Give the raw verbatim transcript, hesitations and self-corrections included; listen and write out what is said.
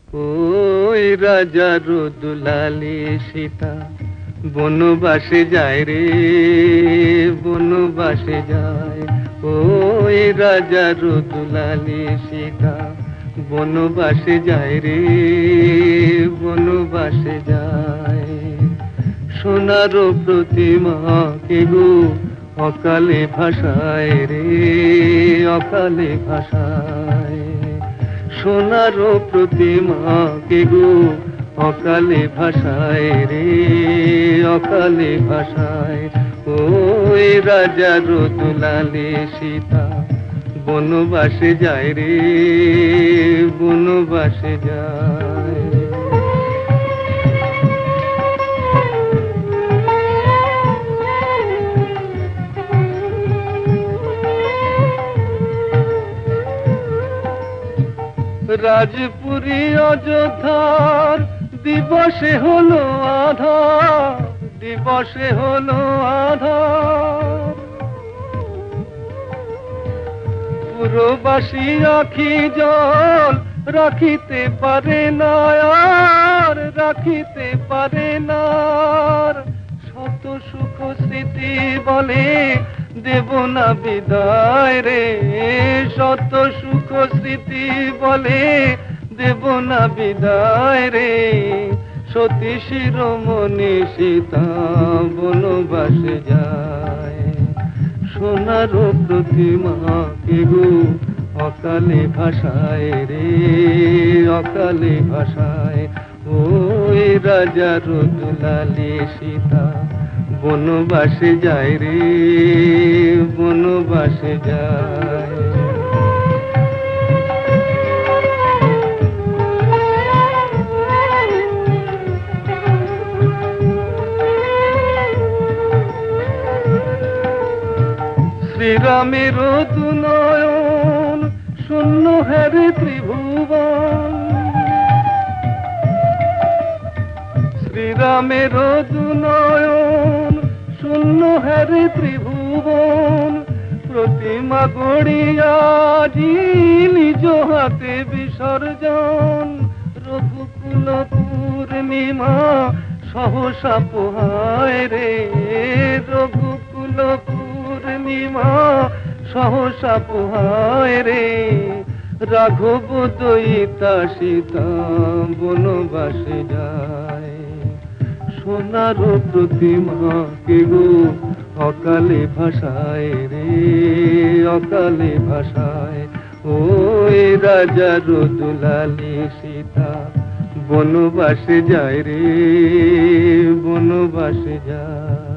ওই রাজার দুলালি সীতা বনবাসে যায় রে, বনবাসে যায়। ওই রাজার দুলালি সীতা বনবাসে যায় রে, বনবাসে যায়। সোনার প্রতিমা কে গো অকালে ভাষায় রে, অকালে ভাষায়। সোনার প্রতিমা কে গো অকালে ভাষায় রে, অকালে ভাষায়। ওই রাজার দুলালি সীতা বনবাসে যায় রে, বনবাসে যায়। রাজপুরী অযোধ্যার দিবসে হলো আধার, দিবসে হলো আধার। পুরবাসী আখি জল রাখিতে পারে না আর, রাখিতে পারে না। শত সুখ স্মৃতি বলে দেব না বিদায় রে, শত সুখ স্মৃতি বলে দেব না বিদায় রে। সতী শিরোমণি সীতা বনবাসে যায়। সোনার প্রতিমা কে গো অকালে ভাষায় রে, অকালে ভাষায়। ওই রাজার দুলালি সীতা বনবাসে যায় রে, বনবাসে যায়। শ্রীরামের দুনয়ন শূন্য হ্যারে ত্রিভুবন, শ্রীরামের দুনয়ন শূন্য হ্যারে ত্রিভুবন। প্রতিমা গড়িয়া নিজ হাতে বিসর্জন। রঘুকুল পূর্ণিমা সহসা পোহায় রে, রঘুকুল পূর্ণিমা সহসা পোহায় রে। রাঘব দয়িতা সীতা বনবাসে যায়। সোনার প্রতিমা কে গো অকালে ভাষায় রে, অকালে ভাষায়। ওই রাজার দুলালি সীতা বনবাসে যায় রে, বনবাসে যায়।